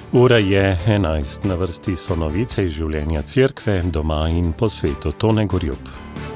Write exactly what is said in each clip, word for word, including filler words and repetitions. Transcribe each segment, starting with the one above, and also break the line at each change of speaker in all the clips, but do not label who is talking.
Ura je enajst, na vrsti so novice iz življenja cerkve, doma in po svetu. Tone Gorjup.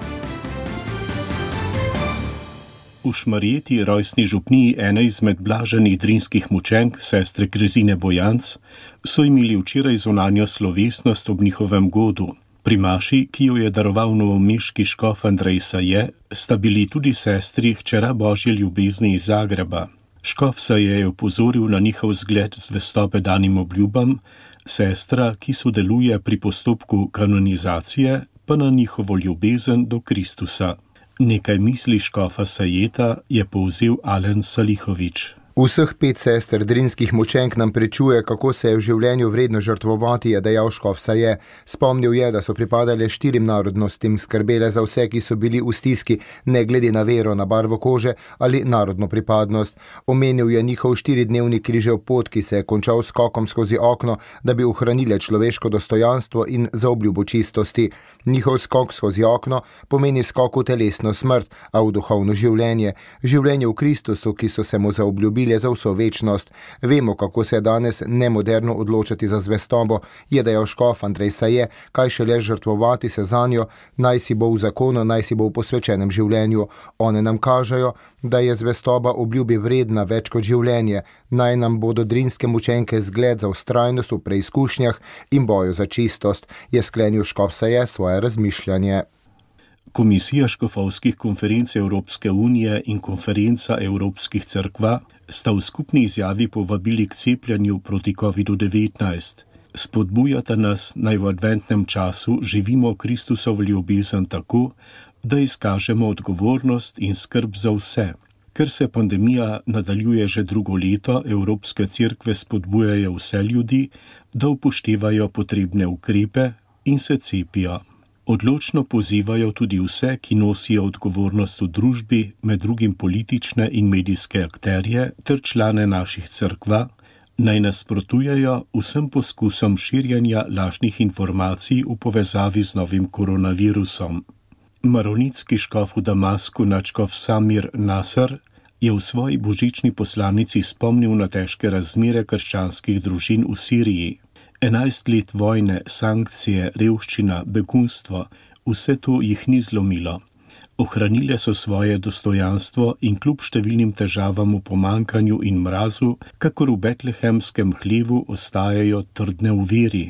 V Šmarjeti, rojstni župniji ene izmed blaženih drinskih mučenk, sestre Krezine Bojanc, so imeli včeraj zunanjo slovesnost ob njihovem godu. Pri maši, ki jo je daroval novomeški škof Andrej Saje, sta bili tudi sestri hčera Božje ljubezni iz Zagreba. Škof Saje je opozoril na njihov zgled zvestobe danim obljubam, sestra, ki sodeluje pri postopku kanonizacije, pa na njihovo ljubezen do Kristusa. Nekaj misli škofa Sajeta je povzel Alen Salihovič.
Vseh pet sester drinskih mučenk nam pričuje, kako se je v življenju vredno žrtvovati, je dejal škof Saje. Spomnil je, da so pripadale štirim narodnostim, skrbele za vse, ki so bili v stiski, ne glede na vero, na barvo kože ali narodno pripadnost. Omenil je njihov štiridnevni križev pot, ki se je končal s skokom skozi okno, da bi ohranile človeško dostojanstvo in zaobljubo čistosti. Njihov skok skozi okno pomeni skok v telesno smrt, a v duhovno življenje. Življenje v Kristusu, ki so se mu zaobljubili za vso večnost. Vemo, kako se je danes nemoderno odločati za zvestobo, je dejal škof Andrej Saje, kaj šele žrtvovati se zanjo, naj si bo v zakonu, naj si bo v posvečenem življenju. One nam kažejo, da je zvestoba obljubi vredna več kot življenje, naj nam bodo drinske mučenke zgled za vztrajnost v preizkušnjah in boju za čistost, je sklenil škof Saje svoje razmišljanje.
Komisija škofovskih konferenc Evropske unije in konferenca Evropskih cerkva sta v skupni izjavi povabili k cepljenju proti kovidu devetnajst. Spodbujata nas, naj v adventnem času živimo Kristusovo ljubezen tako, da izkažemo odgovornost in skrb za vse. Ker se pandemija nadaljuje že drugo leto, Evropske cerkve spodbujajo vse ljudi, da upoštevajo potrebne ukrepe in se cepijo. Odločno pozivajo tudi vse, ki nosijo odgovornost v družbi, med drugim politične in medijske akterje ter člane naših cerkva, naj nasprotujejo vsem poskusom širjenja lažnih informacij v povezavi z novim koronavirusom. Maronitski škof v Damasku, nadškof Samir Nasr, je v svoji božični poslanici spomnil na težke razmere krščanskih družin v Siriji. Enajst let vojne, sankcije, revščina, begunstvo, vse to jih ni zlomilo. Ohranile so svoje dostojanstvo in kljub številnim težavam v pomankanju in mrazu, kakor v betlehemskem hlevu, ostajajo trdne v veri.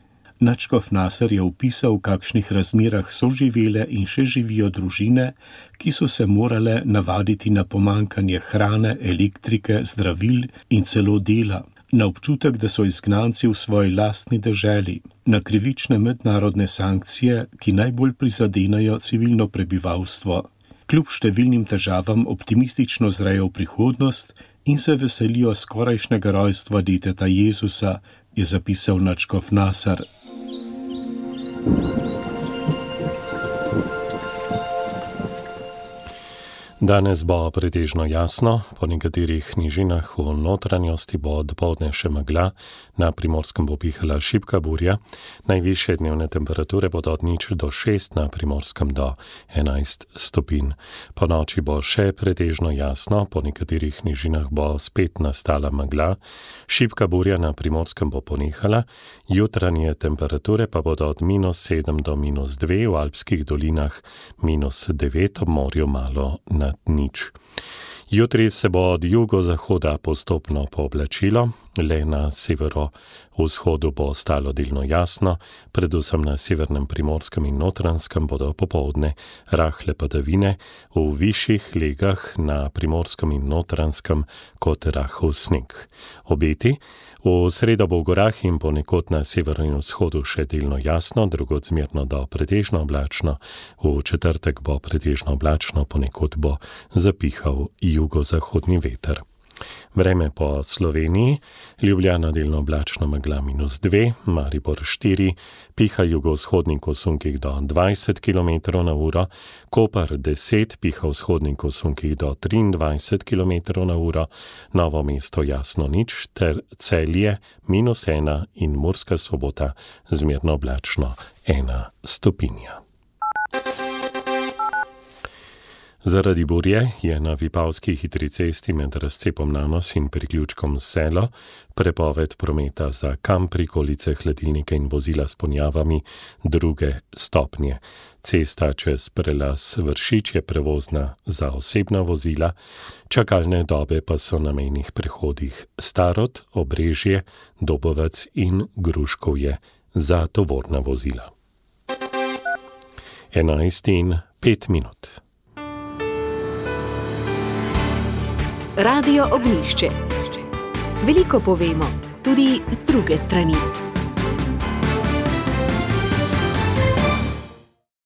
Nadškof Nasr je opisal, v kakšnih razmerah so živele in še živijo družine, ki so se morale navaditi na pomankanje hrane, elektrike, zdravil in celo dela. Na občutek, da so izgnanci v svoji lastni deželi, na krivične mednarodne sankcije, ki najbolj prizadenajo civilno prebivalstvo. Kljub številnim težavam optimistično zrejo v prihodnost in se veselijo skorajšnjega rojstva deteta Jezusa, je zapisal nadškof Nasr.
Danes bo pretežno jasno, po nekaterih nižinah v notranjosti bo dopoldne še megla, na Primorskem bo pihala šibka burja, najvišje dnevne temperature bodo od nič do šest, na Primorskem do enajst stopinj. Po noči bo še pretežno jasno, po nekaterih nižinah bo spet nastala megla, šibka burja na Primorskem bo ponehala, jutranje temperature pa bodo od minus sedem do minus dve, v alpskih dolinah minus devet, ob morju malo nad nič. Jutri se bo od jugozahoda postopno pooblačilo, le na severovzhodu bo ostalo delno jasno, predvsem na severnem Primorskem in Notranjskem bodo popoldne rahle padavine, v višjih legah na Primorskem in Notranjskem kot rahel sneg. Obeti: v sredo bo v gorah in ponekod na severu in vzhodu še delno jasno, drugod zmerno do pretežno oblačno, v četrtek bo pretežno oblačno, ponekod bo zapihal jugozahodni veter. Vreme po Sloveniji: Ljubljana delno oblačno, megla minus dve, Maribor štiri, piha jugovzhodni kosunkih do dvajset kilometrov na uro, Koper deset, piha vzhodni kosunkih do triindvajset kilometrov na uro, Novo mesto jasno nič, ter Celje minus ena in Murska Sobota zmerno oblačno ena stopinja. Zaradi burje je na Vipavski hitri cesti med razcepom Nanos in priključkom Selo prepoved prometa za kamp, prikolice, hladilnike in vozila s ponjavami druge stopnje. Cesta čez prelaz Vršič je prevozna za osebna vozila, čakalne dobe pa so na mejnih prehodih Starod, Obrežje, Dobovec in Gruškovje za tovorna vozila. enajst in pet minut.
Radio Ognjišče. Veliko povemo, tudi z druge strani.